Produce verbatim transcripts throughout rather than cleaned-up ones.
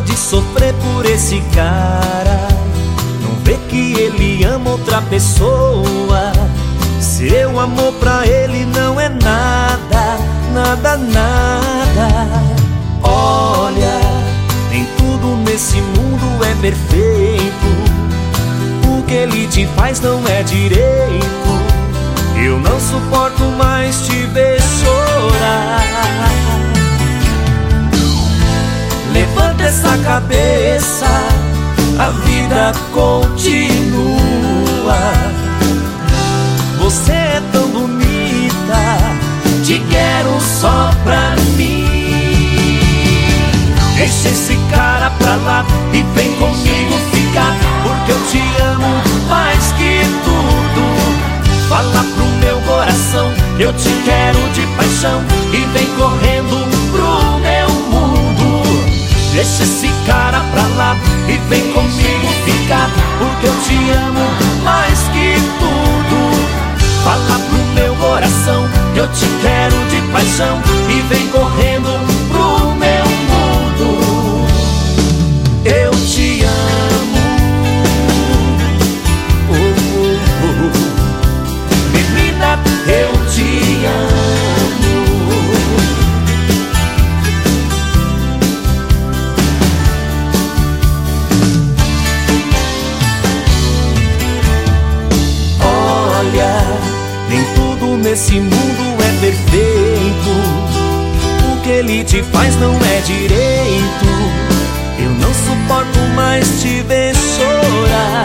de sofrer por esse cara. Não vê que ele ama outra pessoa. Seu amor pra ele não é nada, nada, nada. Olha, nem tudo nesse mundo é perfeito. O que ele te faz não é direito. Eu não suporto mais te ver chorar. Levanta essa cabeça, a vida continua. Você é tão bonita, te quero só pra mim. Deixa esse cara pra lá e vem comigo ficar, porque eu te amo mais que tudo. Fala pro meu coração, eu te quero de paixão, e vem correndo pro meu mundo. Deixa esse cara pra lá e vem comigo ficar, porque eu te amo mais que tudo. Fala pro meu coração, eu te quero de paixão, e vem correndo pro meu mundo. Eu te amo. Oh, oh, oh. Menina, eu te amo. Olha, nem tudo nesse mundo é perfeito. O que ele te faz não é direito. Eu não suporto mais te ver chorar.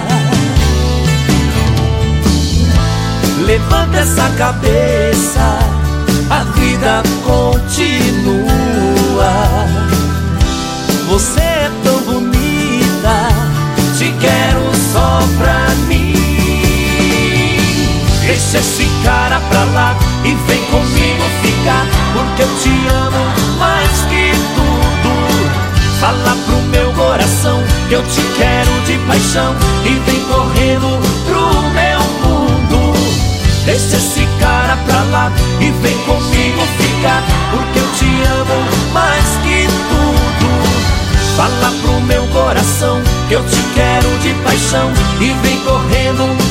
Levanta essa cabeça, a vida continua. Você é tão bonita, te quero só pra mim. Deixa esse cara pra lá e vem comigo ficar, porque eu te amo mais que tudo. Fala pro meu coração que eu te quero de paixão, e vem correndo pro meu mundo. Deixa esse cara pra lá e vem comigo ficar, porque eu te amo mais que tudo. Fala pro meu coração que eu te quero de paixão, e vem correndo